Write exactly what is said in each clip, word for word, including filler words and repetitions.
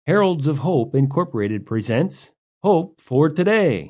Heralds of Hope Incorporated presents Hope for Today.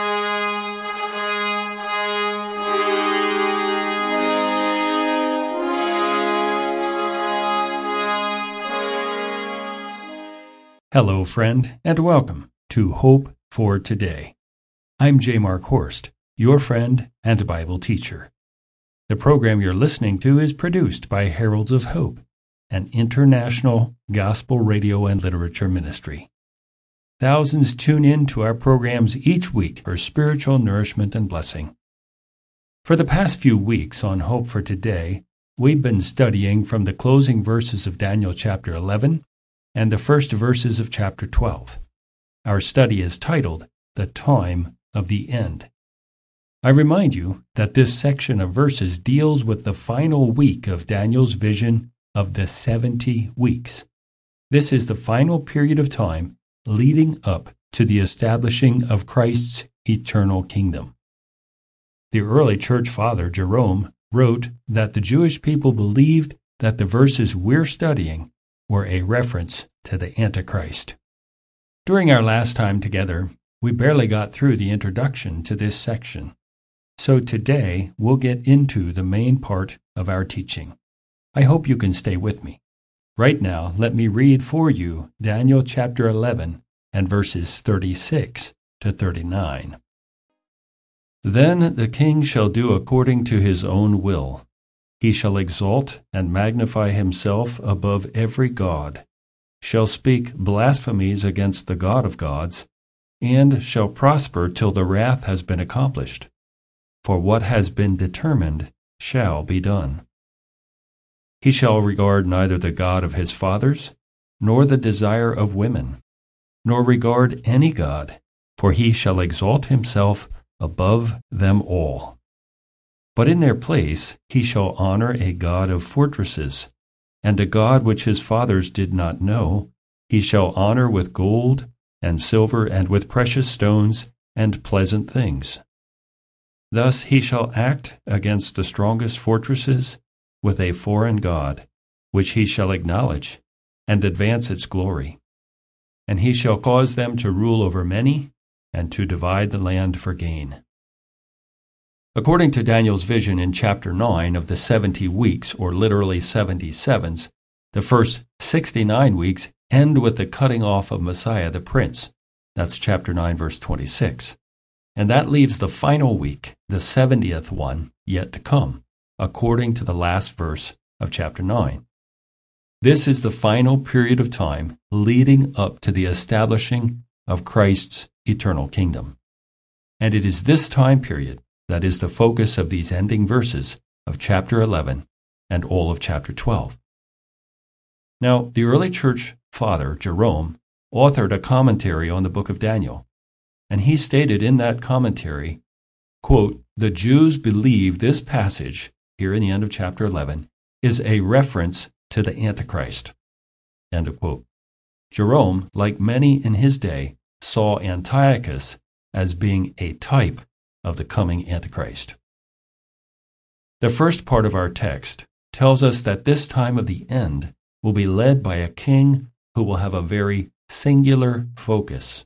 Hello, friend, and welcome to Hope for Today. I'm J. Mark Horst, your friend and Bible teacher. The program you're listening to is produced by Heralds of Hope, an international gospel radio and literature ministry. Thousands tune in to our programs each week for spiritual nourishment and blessing. For the past few weeks on Hope for Today, we've been studying from the closing verses of Daniel chapter eleven and the first verses of chapter twelve. Our study is titled, The Time of the End. I remind you that this section of verses deals with the final week of Daniel's vision of the seventy weeks. This is the final period of time leading up to the establishing of Christ's eternal kingdom. The early church father, Jerome, wrote that the Jewish people believed that the verses we're studying were a reference to the Antichrist. During our last time together, we barely got through the introduction to this section. So today, we'll get into the main part of our teaching. I hope you can stay with me. Right now, let me read for you Daniel chapter eleven and verses thirty-six to thirty-nine. Then the king shall do according to his own will. He shall exalt and magnify himself above every god, shall speak blasphemies against the God of gods, and shall prosper till the wrath has been accomplished. For what has been determined shall be done. He shall regard neither the God of his fathers, nor the desire of women, nor regard any god, for he shall exalt himself above them all. But in their place he shall honor a god of fortresses, and a god which his fathers did not know, he shall honor with gold and silver and with precious stones and pleasant things. Thus he shall act against the strongest fortresses with a foreign god, which he shall acknowledge, and advance its glory. And he shall cause them to rule over many, and to divide the land for gain. According to Daniel's vision in chapter nine of the seventy weeks, or literally seventy sevens, the first sixty-nine weeks end with the cutting off of Messiah the Prince. That's chapter nine, verse twenty-six. And that leaves the final week, the seventieth one, yet to come, according to the last verse of chapter nine. This is the final period of time leading up to the establishing of Christ's eternal kingdom. And it is this time period that is the focus of these ending verses of chapter eleven and all of chapter twelve. Now, the early church father, Jerome, authored a commentary on the book of Daniel, and he stated in that commentary, quote, "The Jews believe this passage here in the end of chapter eleven, is a reference to the Antichrist." End of quote. Jerome, like many in his day, saw Antiochus as being a type of the coming Antichrist. The first part of our text tells us that this time of the end will be led by a king who will have a very singular focus.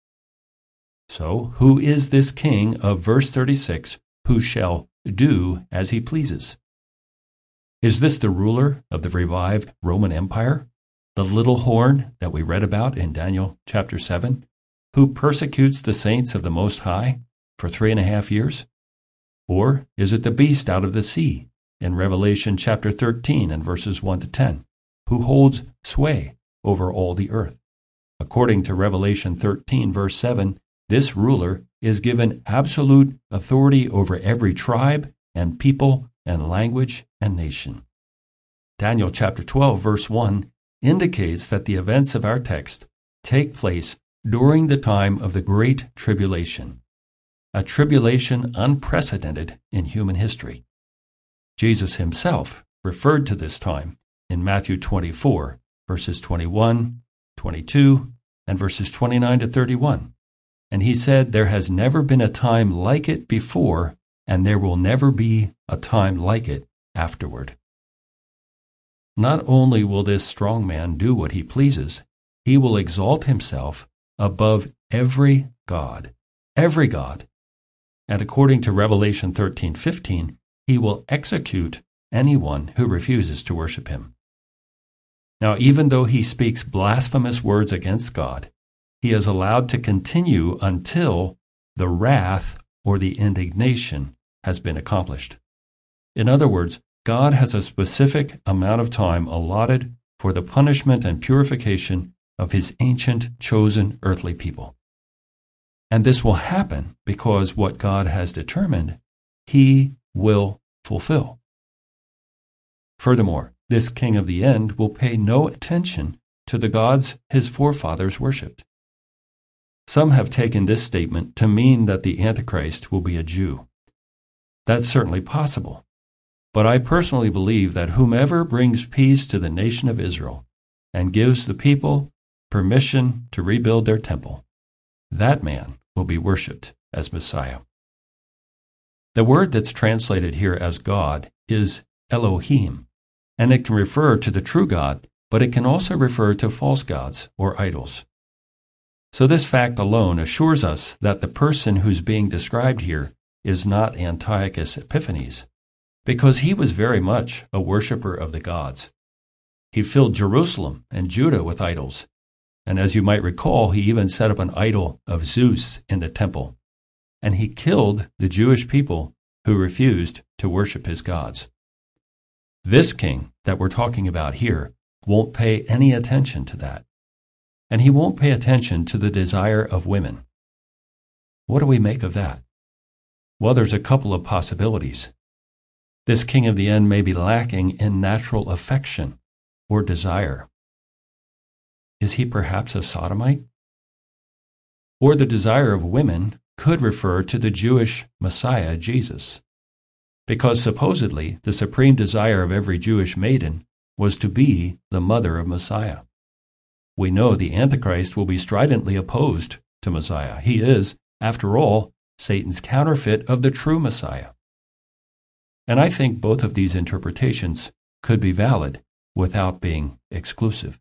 So, who is this king of verse thirty-six who shall do as he pleases? Is this the ruler of the revived Roman Empire, the little horn that we read about in Daniel chapter seven, who persecutes the saints of the Most High for three and a half years? Or is it the beast out of the sea in Revelation chapter thirteen and verses one to ten, who holds sway over all the earth? According to Revelation thirteen verse seven, this ruler is given absolute authority over every tribe and people and language and nation. Daniel chapter twelve verse one indicates that the events of our text take place during the time of the Great Tribulation, a tribulation unprecedented in human history. Jesus himself referred to this time in Matthew twenty-four verses twenty-one, twenty-two, and verses twenty-nine to thirty-one. And he said, "There has never been a time like it before, and there will never be a time like it afterward." Not only will this strong man do what he pleases, he will exalt himself above every god, every god. And according to Revelation thirteen fifteen, he will execute anyone who refuses to worship him. Now, even though he speaks blasphemous words against God, he is allowed to continue until the wrath or the indignation has been accomplished. In other words, God has a specific amount of time allotted for the punishment and purification of his ancient, chosen earthly people. And this will happen because what God has determined, he will fulfill. Furthermore, this king of the end will pay no attention to the gods his forefathers worshipped. Some have taken this statement to mean that the Antichrist will be a Jew. That's certainly possible. But I personally believe that whomever brings peace to the nation of Israel and gives the people permission to rebuild their temple, that man will be worshipped as Messiah. The word that's translated here as God is Elohim, and it can refer to the true God, but it can also refer to false gods or idols. So this fact alone assures us that the person who's being described here is not Antiochus Epiphanes, because he was very much a worshiper of the gods. He filled Jerusalem and Judah with idols, and as you might recall, he even set up an idol of Zeus in the temple, and he killed the Jewish people who refused to worship his gods. This king that we're talking about here won't pay any attention to that, and he won't pay attention to the desire of women. What do we make of that? Well, there's a couple of possibilities. This king of the end may be lacking in natural affection or desire. Is he perhaps a sodomite? Or the desire of women could refer to the Jewish Messiah, Jesus, because supposedly the supreme desire of every Jewish maiden was to be the mother of Messiah. We know the Antichrist will be stridently opposed to Messiah. He is, after all, Satan's counterfeit of the true Messiah. And I think both of these interpretations could be valid without being exclusive.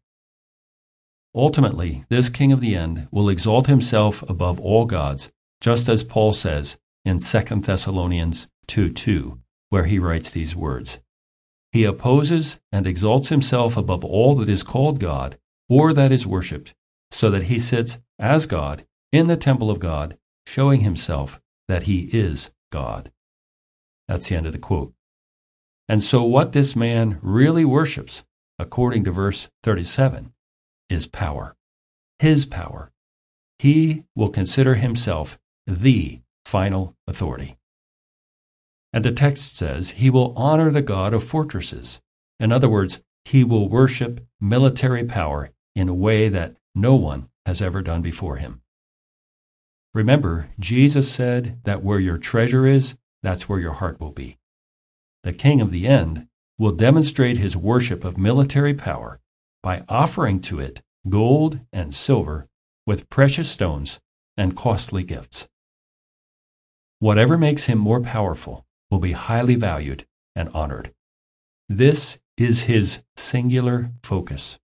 Ultimately, this king of the end will exalt himself above all gods, just as Paul says in Second Thessalonians two two, where he writes these words. He opposes and exalts himself above all that is called God or that is worshipped, so that he sits as God in the temple of God, showing himself that he is God. That's the end of the quote. And so what this man really worships, according to verse thirty-seven, is power. His power. He will consider himself the final authority. And the text says he will honor the God of fortresses. In other words, he will worship military power in a way that no one has ever done before him. Remember, Jesus said that where your treasure is, that's where your heart will be. The king of the end will demonstrate his worship of military power by offering to it gold and silver with precious stones and costly gifts. Whatever makes him more powerful will be highly valued and honored. This is his singular focus.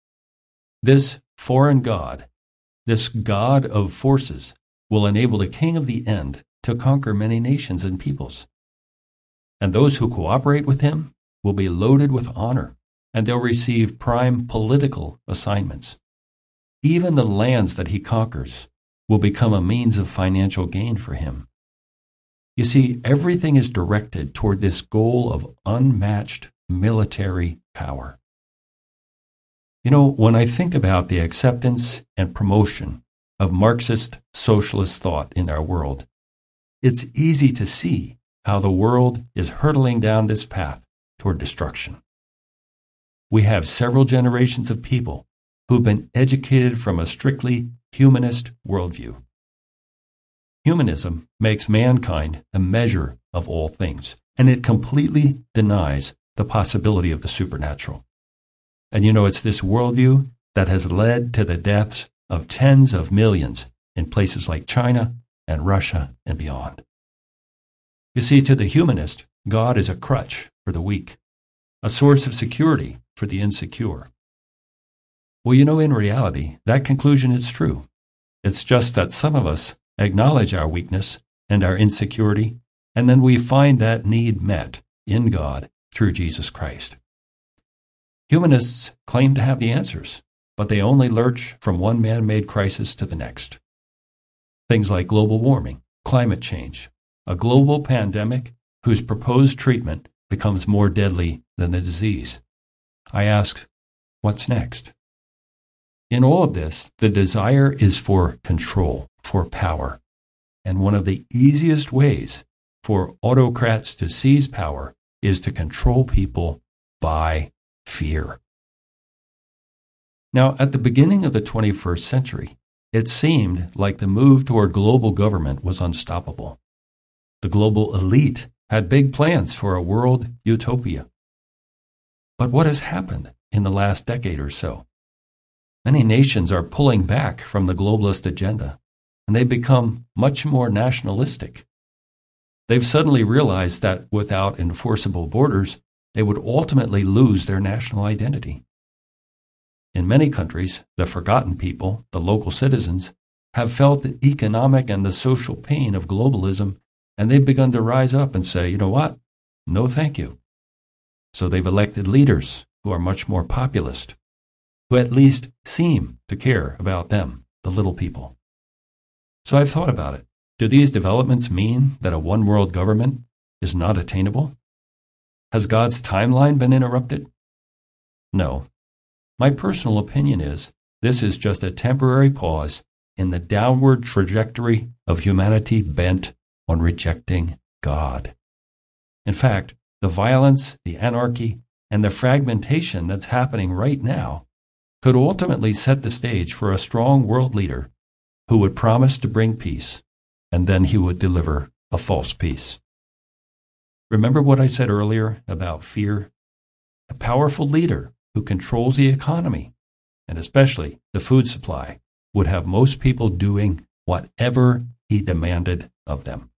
This foreign god, this god of forces, will enable the king of the end to conquer many nations and peoples. And those who cooperate with him will be loaded with honor, and they'll receive prime political assignments. Even the lands that he conquers will become a means of financial gain for him. You see, everything is directed toward this goal of unmatched military power. You know, when I think about the acceptance and promotion of Marxist socialist thought in our world, it's easy to see how the world is hurtling down this path toward destruction. We have several generations of people who've been educated from a strictly humanist worldview. Humanism makes mankind a measure of all things, and it completely denies the possibility of the supernatural. And you know, it's this worldview that has led to the deaths of tens of millions in places like China and Russia and beyond. You see, to the humanist, God is a crutch for the weak, a source of security for the insecure. Well, you know, in reality, that conclusion is true. It's just that some of us acknowledge our weakness and our insecurity, and then we find that need met in God through Jesus Christ. Humanists claim to have the answers, but they only lurch from one man-made crisis to the next. Things like global warming, climate change, a global pandemic whose proposed treatment becomes more deadly than the disease. I ask, what's next? In all of this, the desire is for control, for power. And one of the easiest ways for autocrats to seize power is to control people by fear. Now, at the beginning of the twenty-first century, it seemed like the move toward global government was unstoppable. The global elite had big plans for a world utopia. But what has happened in the last decade or so? Many nations are pulling back from the globalist agenda, and they've become much more nationalistic. They've suddenly realized that without enforceable borders, they would ultimately lose their national identity. In many countries, the forgotten people, the local citizens, have felt the economic and the social pain of globalism, and they've begun to rise up and say, you know what? No, thank you. So they've elected leaders who are much more populist, who at least seem to care about them, the little people. So I've thought about it. Do these developments mean that a one-world government is not attainable? Has God's timeline been interrupted? No. My personal opinion is this is just a temporary pause in the downward trajectory of humanity bent on rejecting God. In fact, the violence, the anarchy, and the fragmentation that's happening right now could ultimately set the stage for a strong world leader who would promise to bring peace, and then he would deliver a false peace. Remember what I said earlier about fear? A powerful leader who controls the economy, and especially the food supply, would have most people doing whatever he demanded of them.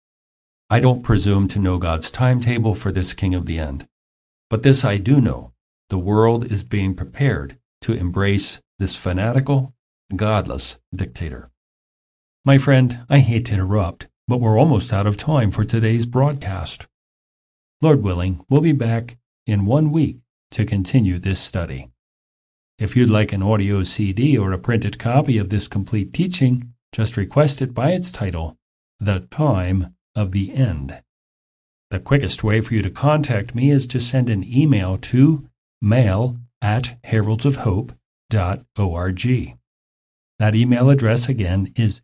I don't presume to know God's timetable for this king of the end, but this I do know: the world is being prepared to embrace this fanatical, godless dictator. My friend, I hate to interrupt, but we're almost out of time for today's broadcast. Lord willing, we'll be back in one week to continue this study. If you'd like an audio C D or a printed copy of this complete teaching, just request it by its title, The Time of the End. The quickest way for you to contact me is to send an email to mail at heralds of hope dot org. That email address again is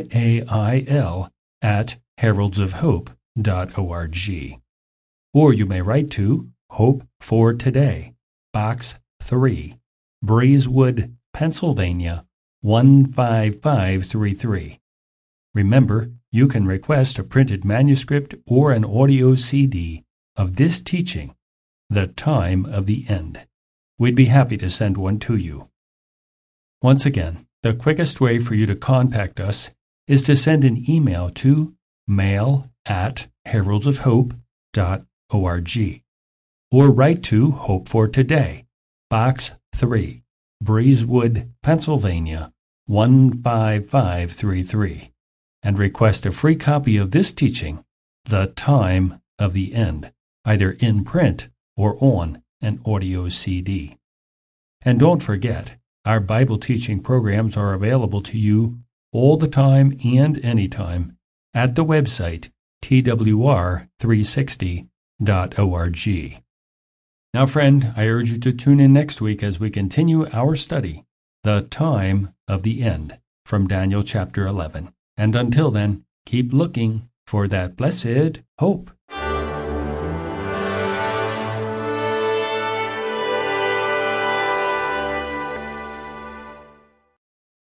mail at heralds of hope dot org. Or you may write to Hope for Today, Box three, Breezewood, Pennsylvania, one five five three three. Remember, you can request a printed manuscript or an audio C D of this teaching, The Time of the End. We'd be happy to send one to you. Once again, the quickest way for you to contact us is to send an email to mail at heralds of hope dot org. Or write to Hope for Today, Box three, Breezewood, Pennsylvania, one five five three three, and request a free copy of this teaching, The Time of the End, either in print or on an audio C D. And don't forget, our Bible teaching programs are available to you all the time and anytime at the website T W R three sixty dot org. Now, friend, I urge you to tune in next week as we continue our study, The Time of the End, from Daniel chapter eleven. And until then, keep looking for that blessed hope.